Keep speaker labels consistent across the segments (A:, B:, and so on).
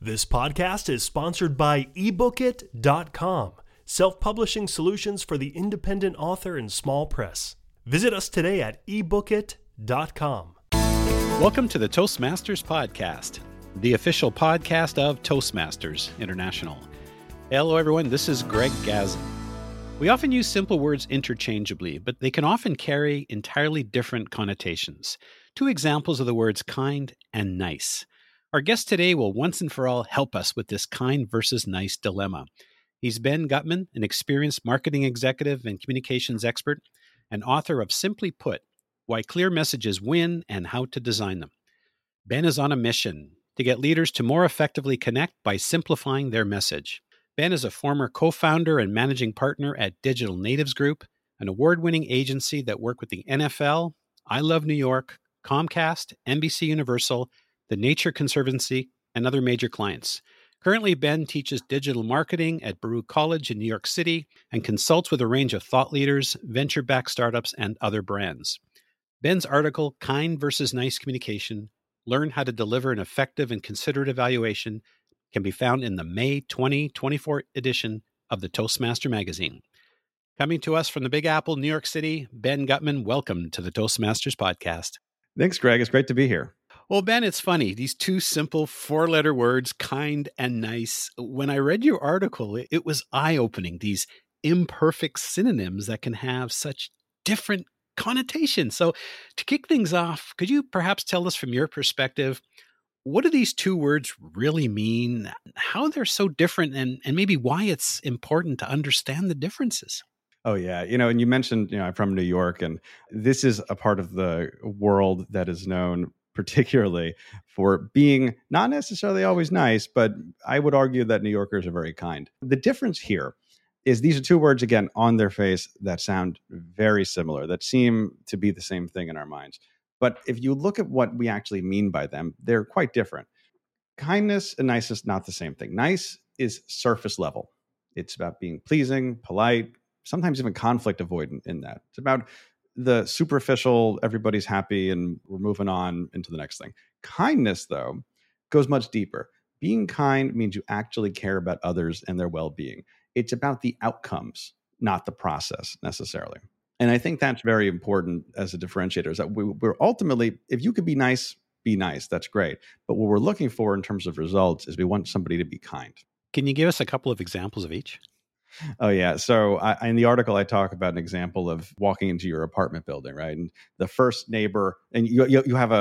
A: This podcast is sponsored by ebookit.com, self-publishing solutions for the independent author and small press. Visit us today at ebookit.com.
B: Welcome to the Toastmasters Podcast, the official podcast of Toastmasters International. Hello, everyone. This is Greg Gazin. We often use simple words interchangeably, but they can often carry entirely different connotations. Two examples of the words kind and nice. Our guest today will once and for all help us with this kind versus nice dilemma. He's Ben Gutman, an experienced marketing executive and communications expert, and author of Simply Put, Why Clear Messages Win and How to Design Them. Ben is on a mission to get leaders to more effectively connect by simplifying their message. Ben is a former co-founder and managing partner at Digital Natives Group, an award-winning agency that worked with the NFL, I Love New York, Comcast, NBC Universal, the Nature Conservancy, and other major clients. Currently, Ben teaches digital marketing at Baruch College in New York City and consults with a range of thought leaders, venture-backed startups, and other brands. Ben's article, Kind versus Nice Communication, Learn How to Deliver an Effective and Considerate Evaluation, can be found in the May 2024 edition of the Toastmaster magazine. Coming to us from the Big Apple, New York City, Ben Gutman, welcome to the Toastmasters Podcast.
C: Thanks, Greg. It's great to be here.
B: Well, Ben, it's funny. These two simple four-letter words, kind and nice. When I read your article, it was eye-opening. These imperfect synonyms that can have such different connotations. So to kick things off, could you perhaps tell us from your perspective, what do these two words really mean, how they're so different, and maybe why it's important to understand the differences?
C: Oh, yeah. And you mentioned, I'm from New York, and this is a part of the world that is known particularly for being not necessarily always nice, but I would argue that New Yorkers are very kind. The difference here is these are two words, again, on their face that sound very similar, that seem to be the same thing in our minds. But if you look at what we actually mean by them, they're quite different. Kindness and nice is not the same thing. Nice is surface level. It's about being pleasing, polite, sometimes even conflict avoidant in that. It's about the superficial, everybody's happy and we're moving on into the next thing. Kindness, though, goes much deeper. Being kind means you actually care about others and their well-being. It's about the outcomes, not the process necessarily. And I think that's very important as a differentiator, is that we're ultimately, if you could be nice, that's great. But what we're looking for in terms of results is we want somebody to be kind.
B: Can you give us a couple of examples of each?
C: Oh, yeah. So in the article, I talk about an example of walking into your apartment building, right? And the first neighbor, and you have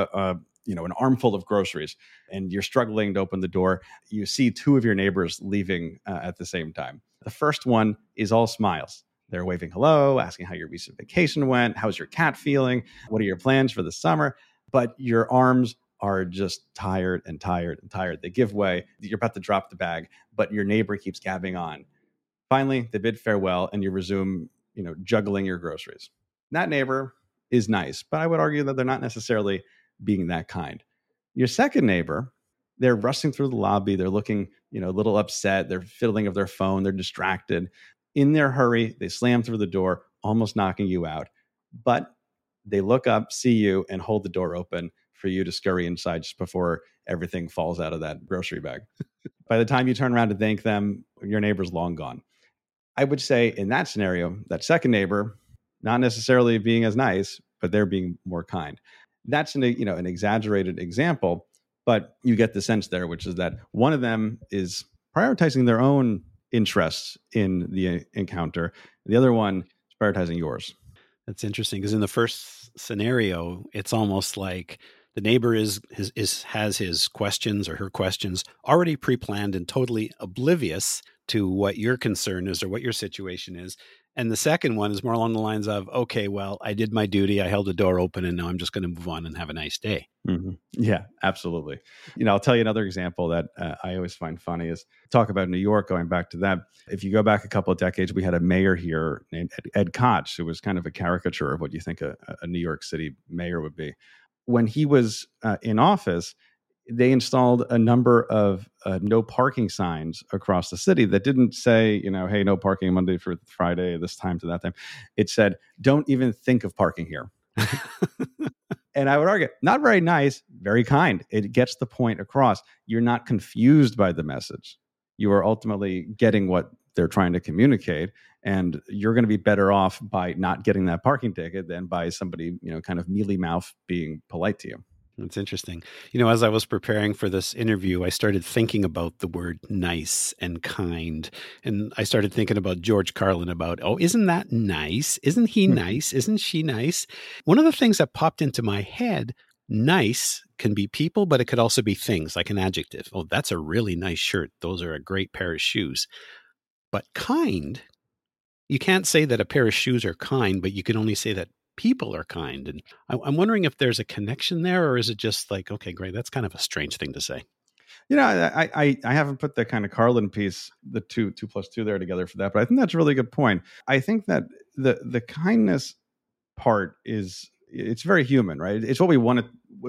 C: an armful of groceries, and you're struggling to open the door. You see two of your neighbors leaving at the same time. The first one is all smiles. They're waving hello, asking how your recent vacation went. How's your cat feeling? What are your plans for the summer? But your arms are just tired and tired and tired. They give way. You're about to drop the bag, but your neighbor keeps gabbing on. Finally, they bid farewell and you resume, juggling your groceries. That neighbor is nice, but I would argue that they're not necessarily being that kind. Your second neighbor, they're rushing through the lobby. They're looking, a little upset. They're fiddling with their phone. They're distracted. In their hurry, they slam through the door, almost knocking you out. But they look up, see you, and hold the door open for you to scurry inside just before everything falls out of that grocery bag. By the time you turn around to thank them, your neighbor's long gone. I would say in that scenario, that second neighbor, not necessarily being as nice, but they're being more kind. That's an exaggerated example, but you get the sense there, which is that one of them is prioritizing their own interests in the encounter. The other one is prioritizing yours.
B: That's interesting, because in the first scenario, it's almost like the neighbor has his questions or her questions already pre-planned and totally oblivious to what your concern is or what your situation is. And the second one is more along the lines of, okay, well, I did my duty. I held the door open and now I'm just going to move on and have a nice day.
C: Mm-hmm. Yeah, absolutely. I'll tell you another example that I always find funny is talk about New York, going back to that. If you go back a couple of decades, we had a mayor here named Ed Koch, who was kind of a caricature of what you think a New York City mayor would be. When he was in office, they installed a number of no parking signs across the city that didn't say, hey, no parking Monday through Friday, this time to that time. It said, don't even think of parking here. And I would argue, not very nice, very kind. It gets the point across. You're not confused by the message. You are ultimately getting what they're trying to communicate. And you're going to be better off by not getting that parking ticket than by somebody, kind of mealy mouth being polite to you.
B: That's interesting. As I was preparing for this interview, I started thinking about the word nice and kind. And I started thinking about George Carlin about, isn't that nice? Isn't he nice? Isn't she nice? One of the things that popped into my head, nice can be people, but it could also be things, like an adjective. Oh, that's a really nice shirt. Those are a great pair of shoes. But kind, you can't say that a pair of shoes are kind, but you can only say that people are kind. And I'm wondering if there's a connection there, or is it just like, okay, great, that's kind of a strange thing to say.
C: I haven't put the kind of Carlin piece, the two plus two there together for that, but I think that's a really good point. I think that the kindness part it's very human, right? It's what we want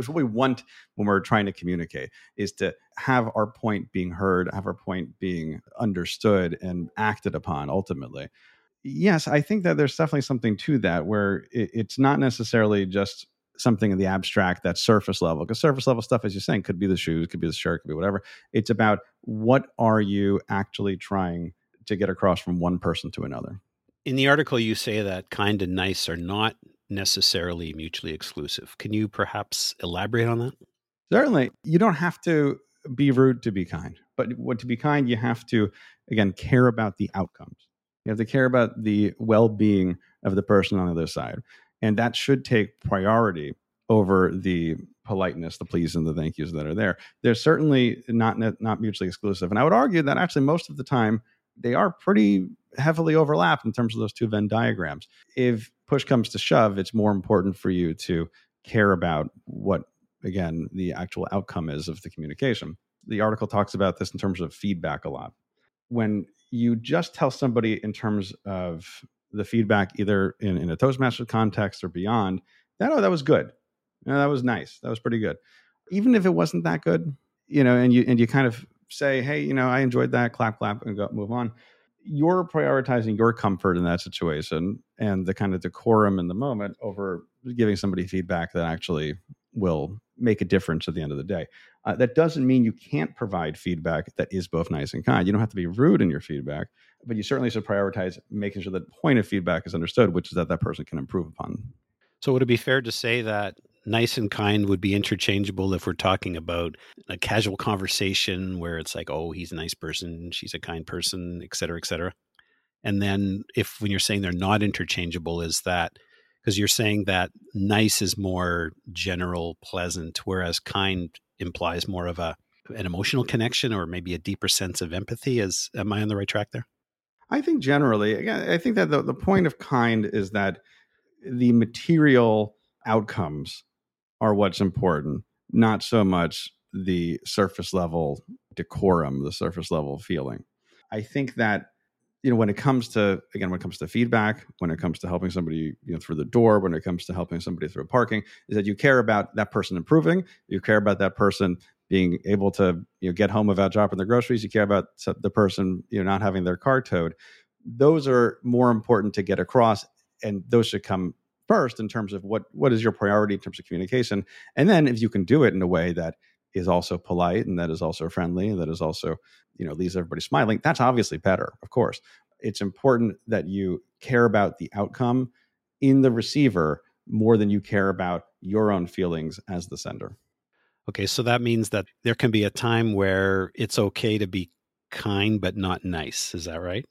C: when we're trying to communicate, is to have our point being heard, have our point being understood and acted upon ultimately. Yes, I think that there's definitely something to that, where it's not necessarily just something in the abstract that's surface level, because surface level stuff, as you're saying, could be the shoes, could be the shirt, could be whatever. It's about, what are you actually trying to get across from one person to another?
B: In the article, you say that kind and nice are not necessarily mutually exclusive. Can you perhaps elaborate on that?
C: Certainly. You don't have to be rude to be kind, but to be kind, you have to, again, care about the outcomes. You have to care about the well-being of the person on the other side. And that should take priority over the politeness, the please, and the thank yous that are there. They're certainly not mutually exclusive. And I would argue that actually most of the time, they are pretty heavily overlapped in terms of those two Venn diagrams. If push comes to shove, it's more important for you to care about what, again, the actual outcome is of the communication. The article talks about this in terms of feedback a lot. When you just tell somebody in terms of the feedback, either in a Toastmaster context or beyond, that was good. That was nice. That was pretty good. Even if it wasn't that good, and you kind of say, hey, I enjoyed that, clap, clap, and move on. You're prioritizing your comfort in that situation and the kind of decorum in the moment over giving somebody feedback that actually will make a difference at the end of the day. That doesn't mean you can't provide feedback that is both nice and kind. You don't have to be rude in your feedback, but you certainly should prioritize making sure that the point of feedback is understood, which is that person can improve upon.
B: So would it be fair to say that nice and kind would be interchangeable if we're talking about a casual conversation where it's like, oh, he's a nice person, she's a kind person, et cetera, et cetera? And then when you're saying they're not interchangeable, is that because you're saying that nice is more general, pleasant, whereas kind implies more of an emotional connection or maybe a deeper sense of empathy? Am I on the right track there?
C: I think generally, again, I think that the point of kind is that the material outcomes are what's important, not so much the surface level decorum, the surface level feeling. I think that, when it comes to feedback, when it comes to helping somebody, through the door, when it comes to helping somebody through parking, is that you care about that person improving, you care about that person being able to, get home without dropping their groceries, you care about the person, not having their car towed. Those are more important to get across, and those should come first in terms of what is your priority in terms of communication. And then if you can do it in a way that is also polite and that is also friendly and that is also, leaves everybody smiling, that's obviously better, of course. It's important that you care about the outcome in the receiver more than you care about your own feelings as the sender.
B: Okay, so that means that there can be a time where it's okay to be kind but not nice. Is that right?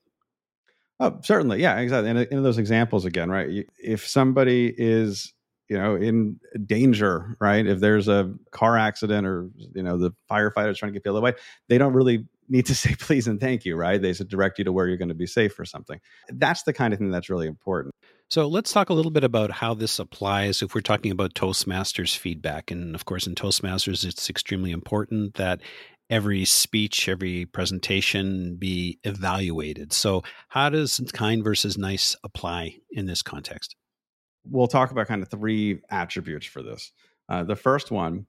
C: Oh, certainly. Yeah, exactly. And in those examples again, right? If somebody is, in danger, right? If there's a car accident or, the firefighter's trying to get people away, they don't really need to say please and thank you, right? They should direct you to where you're going to be safe or something. That's the kind of thing that's really important.
B: So let's talk a little bit about how this applies if we're talking about Toastmasters feedback. And of course, in Toastmasters, it's extremely important that every speech, every presentation be evaluated. So how does kind versus nice apply in this context?
C: We'll talk about kind of three attributes for this. The first one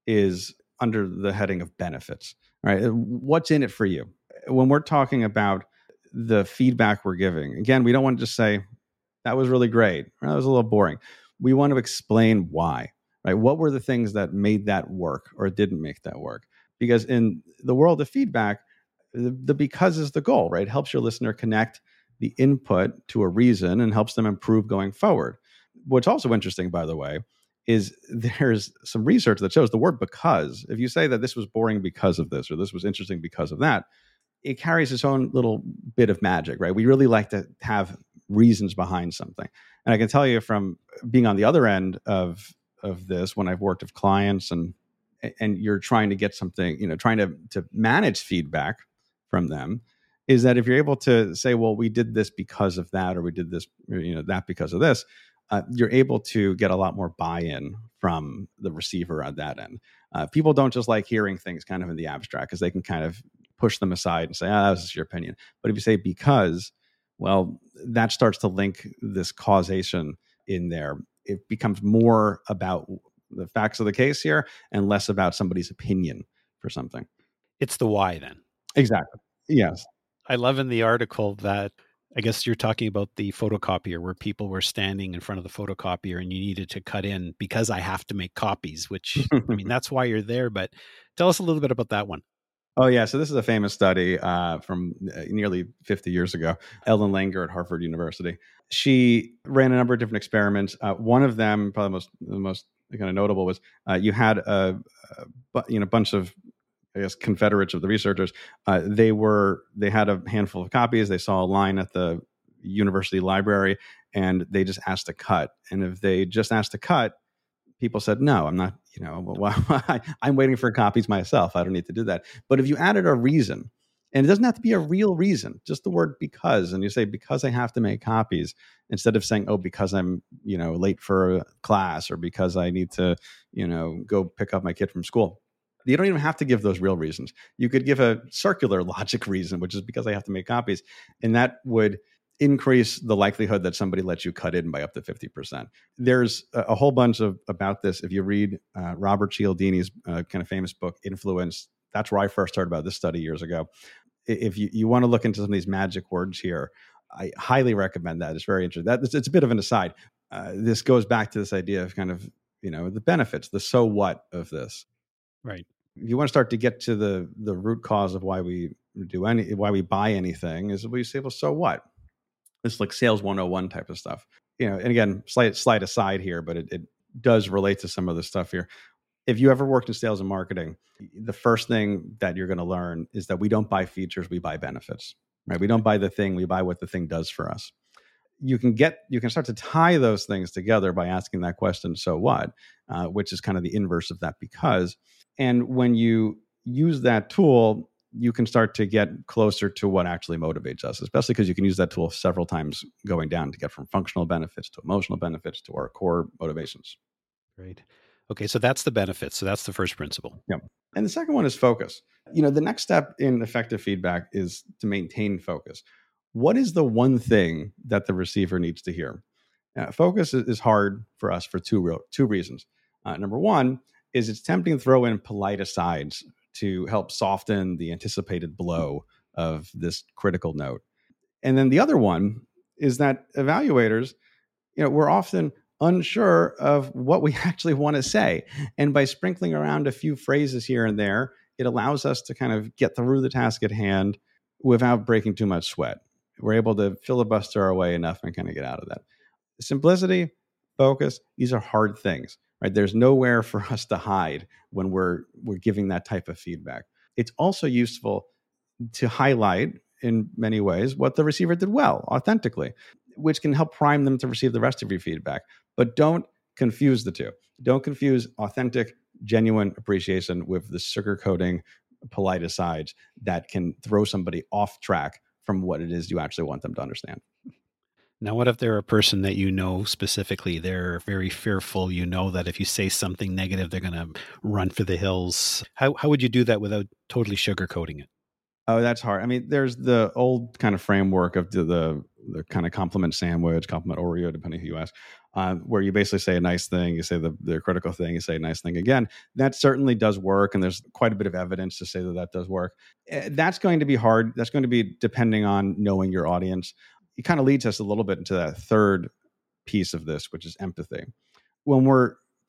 C: is under the heading of benefits, right? What's in it for you? When we're talking about the feedback we're giving, again, we don't want to just say, that was really great, or that was a little boring. We want to explain why. right? What were the things that made that work or didn't make that work? Because in the world of feedback, the because is the goal, right? It helps your listener connect the input to a reason and helps them improve going forward. What's also interesting, by the way, is there's some research that shows the word because, if you say that this was boring because of this or this was interesting because of that, it carries its own little bit of magic, right? We really like to have reasons behind something. And I can tell you from being on the other end of this, when I've worked with clients and you're trying to get something, trying to manage feedback from them, is that if you're able to say, well, we did this because of that, or we did this, that because of this, you're able to get a lot more buy-in from the receiver on that end. People don't just like hearing things kind of in the abstract because they can kind of push them aside and say, this is your opinion. But if you say because, well, that starts to link this causation in there. It becomes more about the facts of the case here and less about somebody's opinion for something.
B: It's the why then.
C: Exactly. Yes.
B: I love in the article that, I guess you're talking about the photocopier where people were standing in front of the photocopier and you needed to cut in because I have to make copies, which, I mean, that's why you're there. But tell us a little bit about that one.
C: Oh, yeah. So this is a famous study from nearly 50 years ago. Ellen Langer at Harvard University. She ran a number of different experiments. One of them, probably the most kind of notable, was you had a bunch of, I guess, Confederates of the researchers. They had a handful of copies. They saw a line at the university library, and they just asked to cut. And if they just asked to cut, people said, no, I'm not, I'm waiting for copies myself. I don't need to do that. But if you added a reason, and it doesn't have to be a real reason, just the word because, and you say, because I have to make copies, instead of saying, oh, because I'm, late for a class, or because I need to, go pick up my kid from school. You don't even have to give those real reasons. You could give a circular logic reason, which is because I have to make copies. And that would increase the likelihood that somebody lets you cut in by up to 50%. There's a whole bunch about this. If you read Robert Cialdini's kind of famous book, Influence, that's where I first heard about this study years ago. If you want to look into some of these magic words here, I highly recommend that. It's very interesting. It's a bit of an aside. This goes back to this idea of kind of, the benefits, the so what of this.
B: Right.
C: If you want to start to get to the root cause of why we buy anything, is we say, well, so what? It's like sales 101 type of stuff. And again, slight aside here, but it does relate to some of the stuff here. If you ever worked in sales and marketing, the first thing that you're going to learn is that we don't buy features, we buy benefits, right? We don't buy the thing, we buy what the thing does for us. You can start to tie those things together by asking that question, so what? Which is kind of the inverse of that because. And when you use that tool, you can start to get closer to what actually motivates us, especially because you can use that tool several times going down to get from functional benefits to emotional benefits to our core motivations.
B: Great. Okay, so that's the benefits. So that's the first principle.
C: Yeah. And the second one is focus. The next step in effective feedback is to maintain focus. What is the one thing that the receiver needs to hear? Focus is hard for us for two reasons. Number one is it's tempting to throw in polite asides to help soften the anticipated blow of this critical note. And then the other one is that evaluators, we're often unsure of what we actually want to say. And by sprinkling around a few phrases here and there, it allows us to kind of get through the task at hand without breaking too much sweat. We're able to filibuster our way enough and kind of get out of that. Simplicity, focus, these are hard things. Right? There's nowhere for us to hide when we're giving that type of feedback. It's also useful to highlight in many ways what the receiver did well, authentically, which can help prime them to receive the rest of your feedback. But don't confuse the two. Don't confuse authentic, genuine appreciation with the sugarcoating, polite asides that can throw somebody off track from what it is you actually want them to understand.
B: Now, what if they're a person that specifically, they're very fearful, that if you say something negative, they're going to run for the hills? How would you do that without totally sugarcoating it?
C: Oh, that's hard. I mean, there's the old kind of framework of the kind of compliment sandwich, compliment Oreo, depending who you ask, where you basically say a nice thing, you say the critical thing, you say a nice thing again. That certainly does work, and there's quite a bit of evidence to say that does work. That's going to be hard. That's going to be depending on knowing your audience. It kind of leads us a little bit into that third piece of this, which is empathy. When we're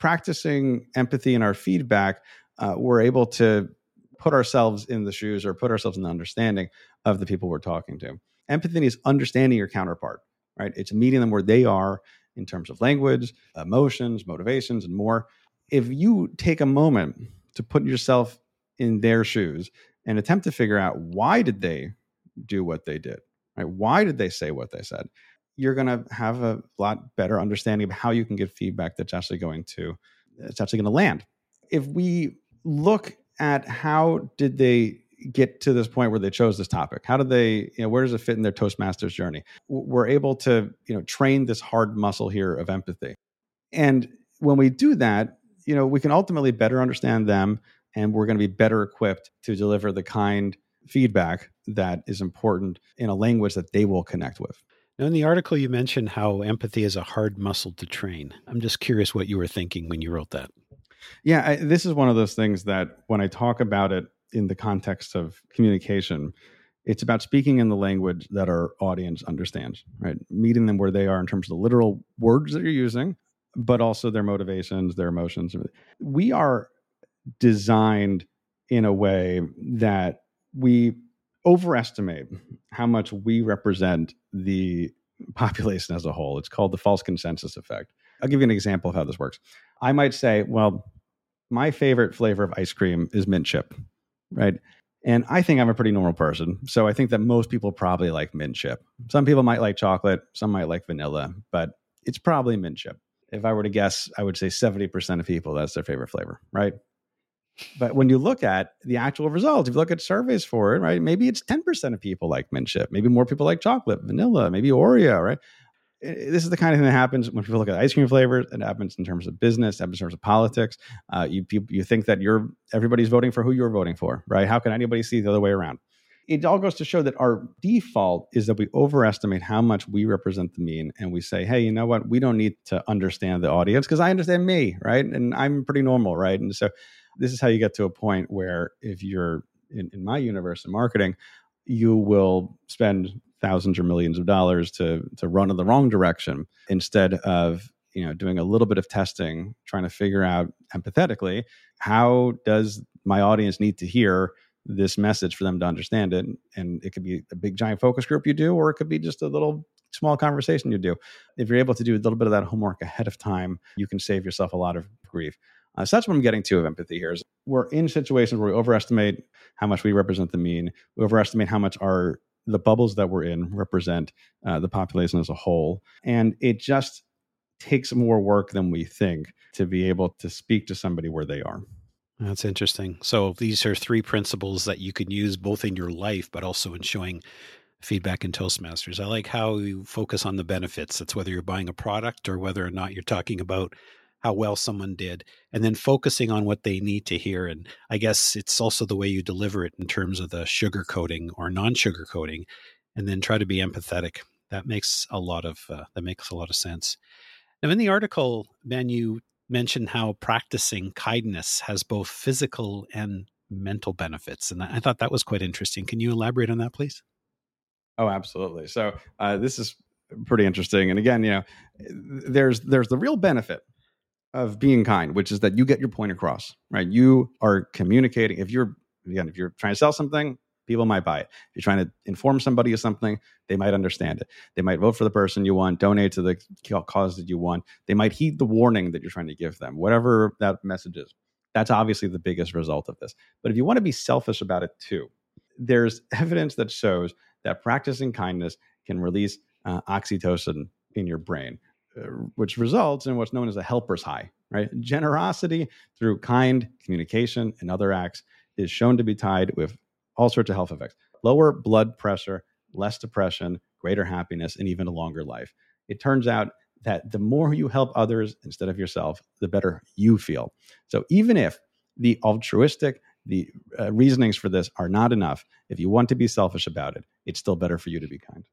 C: practicing empathy in our feedback, we're able to put ourselves in the shoes or put ourselves in the understanding of the people we're talking to. Empathy is understanding your counterpart, right? It's meeting them where they are in terms of language, emotions, motivations, and more. If you take a moment to put yourself in their shoes and attempt to figure out why did they do what they did, right? Why did they say what they said? You're going to have a lot better understanding of how you can give feedback that's actually going to land. If we look at how did they get to this point where they chose this topic, how did they, where does it fit in their Toastmasters journey? We're able to, train this hard muscle here of empathy. And when we do that, we can ultimately better understand them, and we're going to be better equipped to deliver the kind feedback that is important in a language that they will connect with.
B: Now, in the article, you mentioned how empathy is a hard muscle to train. I'm just curious what you were thinking when you wrote that.
C: Yeah, this is one of those things that when I talk about it in the context of communication, it's about speaking in the language that our audience understands, right? Meeting them where they are in terms of the literal words that you're using, but also their motivations, their emotions. We are designed in a way that we overestimate how much we represent the population as a whole. It's called the false consensus effect. I'll give you an example of how this works. I might say, well, my favorite flavor of ice cream is mint chip, right? And I think I'm a pretty normal person. So I think that most people probably like mint chip. Some people might like chocolate, some might like vanilla, but it's probably mint chip. If I were to guess, I would say 70% of people, that's their favorite flavor, right? But when you look at the actual results, if you look at surveys for it, right, maybe it's 10% of people like mint chip. Maybe more people like chocolate, vanilla, maybe Oreo, right? This is the kind of thing that happens when people look at ice cream flavors. It happens in terms of business, it happens in terms of politics. You think that everybody's voting for who you're voting for, right? How can anybody see the other way around? It all goes to show that our default is that we overestimate how much we represent the mean, and we say, hey, you know what? We don't need to understand the audience because I understand me, right? And I'm pretty normal, right? And so this is how you get to a point where if you're in my universe in marketing, you will spend thousands or millions of dollars to run in the wrong direction instead of doing a little bit of testing, trying to figure out empathetically, how does my audience need to hear this message for them to understand it? And it could be a big giant focus group you do, or it could be just a little small conversation you do. If you're able to do a little bit of that homework ahead of time, you can save yourself a lot of grief. So that's what I'm getting to of empathy here is we're in situations where we overestimate how much we represent the mean. We overestimate how much the bubbles that we're in represent the population as a whole. And it just takes more work than we think to be able to speak to somebody where they are.
B: That's interesting. So these are 3 principles that you can use both in your life, but also in showing feedback in Toastmasters. I like how you focus on the benefits. That's whether you're buying a product or whether or not you're talking about how well someone did, and then focusing on what they need to hear. And I guess it's also the way you deliver it in terms of the sugarcoating or non-sugarcoating, and then try to be empathetic. That makes a lot of sense. Now, in the article, Ben, you mentioned how practicing kindness has both physical and mental benefits, and I thought that was quite interesting. Can you elaborate on that, please?
C: Oh, absolutely. So this is pretty interesting. And again, there's the real benefit of being kind, which is that you get your point across, right? You are communicating. If you're trying to sell something, people might buy it. If you're trying to inform somebody of something, they might understand it. They might vote for the person you want, donate to the cause that you want. They might heed the warning that you're trying to give them, whatever that message is. That's obviously the biggest result of this. But if you want to be selfish about it too, there's evidence that shows that practicing kindness can release oxytocin in your brain, which results in what's known as a helper's high, right? Generosity through kind communication and other acts is shown to be tied with all sorts of health effects: lower blood pressure, less depression, greater happiness, and even a longer life. It turns out that the more you help others instead of yourself, the better you feel. So even if the altruistic, the reasonings for this are not enough, if you want to be selfish about it, it's still better for you to be kind.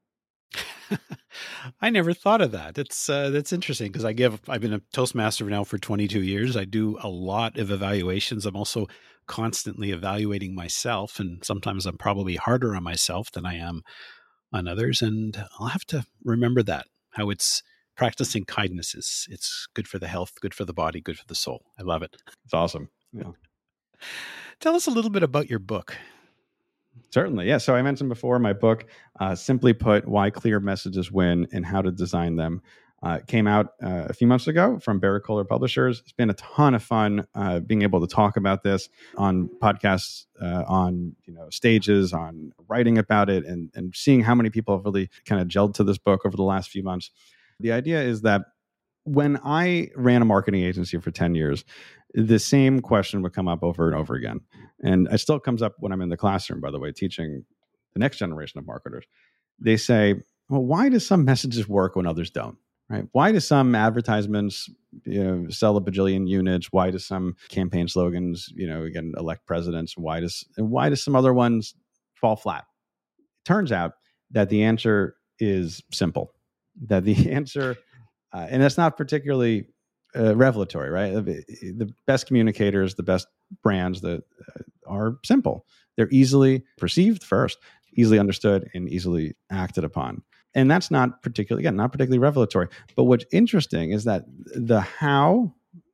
B: I never thought of that. That's interesting because I've been a Toastmaster now for 22 years. I do a lot of evaluations. I'm also constantly evaluating myself, and sometimes I'm probably harder on myself than I am on others. And I'll have to remember that, how it's practicing kindness it's good for the health, good for the body, good for the soul. I love it.
C: It's awesome. Yeah.
B: Tell us a little bit about your book.
C: Certainly. Yeah. So I mentioned before my book, Simply Put, Why Clear Messages Win and How to Design Them, came out a few months ago from Berrett-Kohler Publishers. It's been a ton of fun being able to talk about this on podcasts, on stages, on writing about it, and seeing how many people have really kind of gelled to this book over the last few months. The idea is that when I ran a marketing agency for 10 years, the same question would come up over and over again. And it still comes up when I'm in the classroom, by the way, teaching the next generation of marketers. They say, well, why do some messages work when others don't? Right? Why do some advertisements, sell a bajillion units? Why do some campaign slogans, again, elect presidents? Why do some other ones fall flat? It turns out that the answer is simple. That the answer, and that's not particularly revelatory, right? The best communicators, the best brands that are simple. They're easily perceived first, easily understood, and easily acted upon. And that's not particularly revelatory. But what's interesting is that the how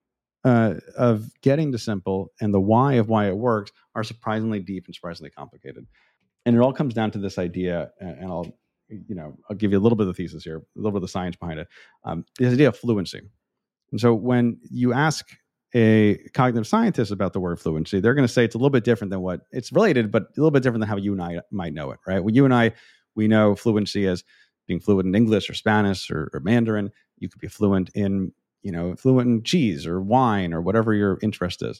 C: of getting to simple and the why of why it works are surprisingly deep and surprisingly complicated. And it all comes down to this idea, and I'll give you a little bit of the thesis here, a little bit of the science behind it. This idea of fluency. And so when you ask a cognitive scientist about the word fluency, they're going to say it's a little bit different than what it's related, but a little bit different than how you and I might know it, right? Well, you and I, we know fluency as being fluent in English or Spanish or Mandarin. You could be fluent in cheese or wine or whatever your interest is.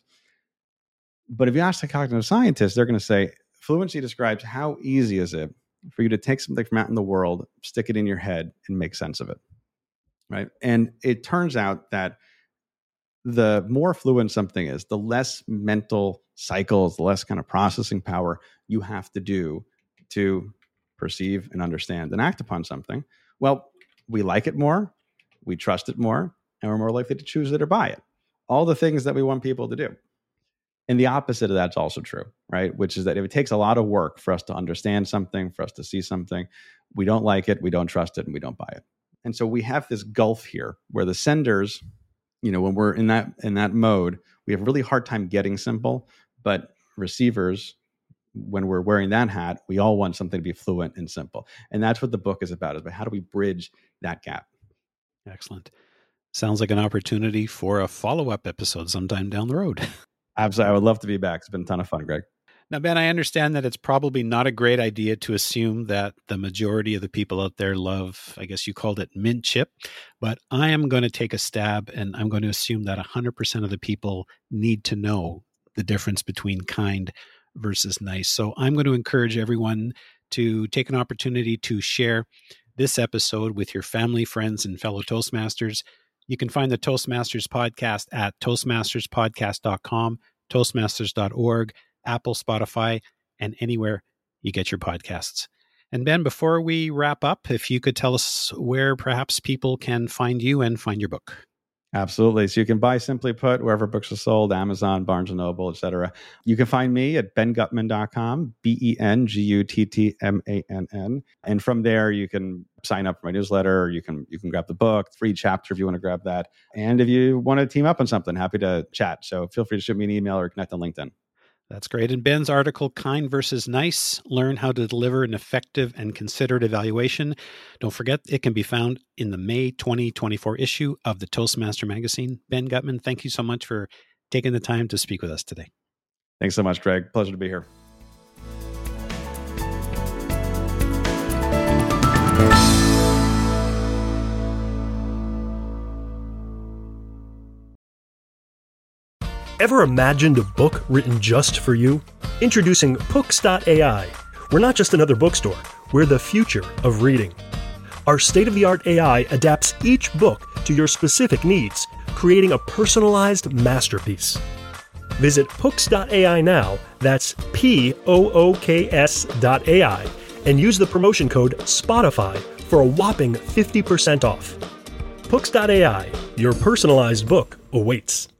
C: But if you ask a cognitive scientist, they're going to say fluency describes how easy is it for you to take something from out in the world, stick it in your head, and make sense of it, right? And it turns out that the more fluent something is, the less mental cycles, the less kind of processing power you have to do to perceive and understand and act upon something. Well, we like it more, we trust it more, and we're more likely to choose it or buy it. All the things that we want people to do. And the opposite of that's also true, right? Which is that if it takes a lot of work for us to understand something, for us to see something, we don't like it, we don't trust it, and we don't buy it. And so we have this gulf here where the senders, when we're in that mode, we have a really hard time getting simple, but receivers, when we're wearing that hat, we all want something to be fluent and simple. And that's what the book is about how do we bridge that gap?
B: Excellent. Sounds like an opportunity for a follow-up episode sometime down the road.
C: Absolutely. I would love to be back. It's been a ton of fun, Greg.
B: Now, Ben, I understand that it's probably not a great idea to assume that the majority of the people out there love, I guess you called it mint chip, but I am going to take a stab and I'm going to assume that 100% of the people need to know the difference between kind versus nice. So I'm going to encourage everyone to take an opportunity to share this episode with your family, friends, and fellow Toastmasters. You can find the Toastmasters podcast at toastmasterspodcast.com, toastmasters.org, Apple, Spotify, and anywhere you get your podcasts. And Ben, before we wrap up, if you could tell us where perhaps people can find you and find your book.
C: Absolutely. So you can buy Simply Put wherever books are sold, Amazon, Barnes & Noble, etc. You can find me at bengutman.com, BENGUTTMANN. And from there, you can sign up for my newsletter. You can grab the book, free chapter if you want to grab that. And if you want to team up on something, happy to chat. So feel free to shoot me an email or connect on LinkedIn.
B: That's great. And Ben's article, Kind versus Nice, Learn How to Deliver an Effective and Considered Evaluation. Don't forget, it can be found in the May 2024 issue of the Toastmaster magazine. Ben Gutman, thank you so much for taking the time to speak with us today.
C: Thanks so much, Greg. Pleasure to be here.
A: Ever imagined a book written just for you? Introducing Books.ai. We're not just another bookstore, we're the future of reading. Our state-of-the-art AI adapts each book to your specific needs, creating a personalized masterpiece. Visit Books.ai now, that's POOKS.ai, and use the promotion code SPOTIFY for a whopping 50% off. Books.ai, your personalized book awaits.